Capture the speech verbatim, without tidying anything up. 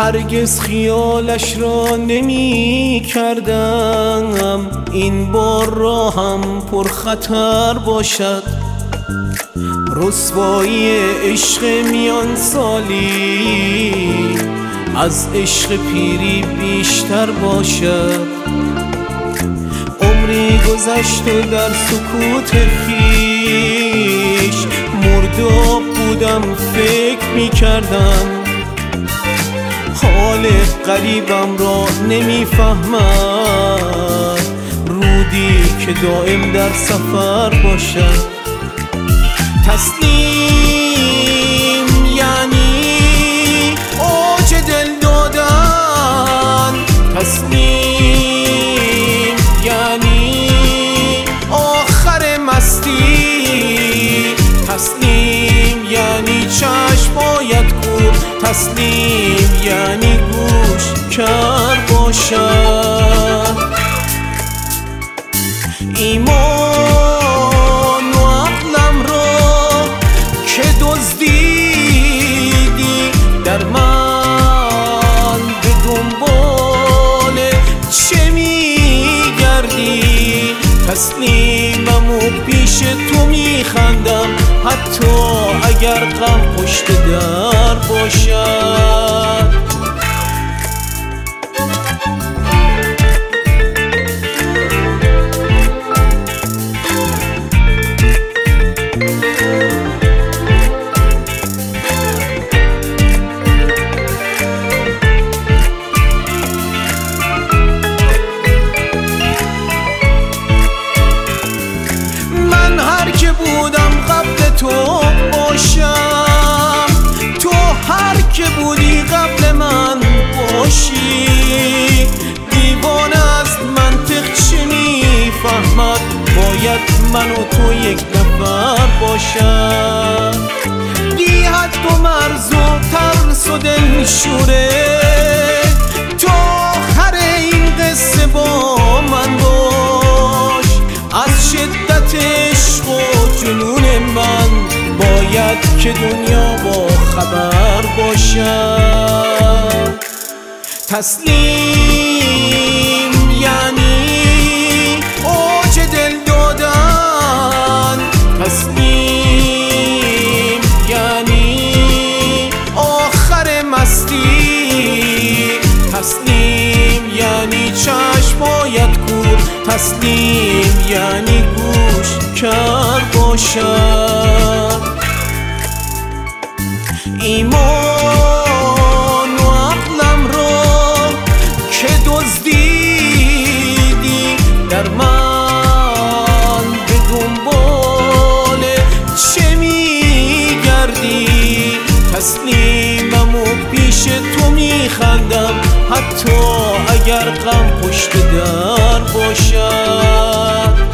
هرگز خیالش را نمی کردم این بار را هم پر خطر باشد. رسوایی عشق میان سالی از عشق پیری بیشتر باشد. عمری گذشت و در سکوت خویش مرداب بودم، فکر می کردم حال قریبم را نمی فهمد. رودی که دائم در سفر باشد. تسلیم یعنی اوج دل دادن، تسلیم یعنی آخر مستی، تسلیم یعنی چشم باید کور، تسلیم یعنی گوش کر باشد. ایمان و عقلم را که دزدیدی، در من به دنبال چه میگردی؟ تسلیمم و پیش تو میخندم حتی اگر غم پشت در باشد. بودم قبل تو باشم، تو هر که بودی قبل من باشی. دیوانه از منطق چه میفهمد؟ باید من و تو یک نفر باشم. بی حد و مرز و ترس و دل شوره، تو آخر این قصه با من باش. از شدت عشق و جنون من باید که دنیا با خبر باشد. تسلیم یعنی اوج دل دادن، تسلیم یعنی آخر مستی، تسلیم یعنی چشم باید کور، تسلیم یعنی گوش کر باشد. ایمان و عقلم را که دزدیدی، در من به دنبال چه میگردی؟ تسلیمم و پیش تو میخندم حتی اگر غم پشت در باشد.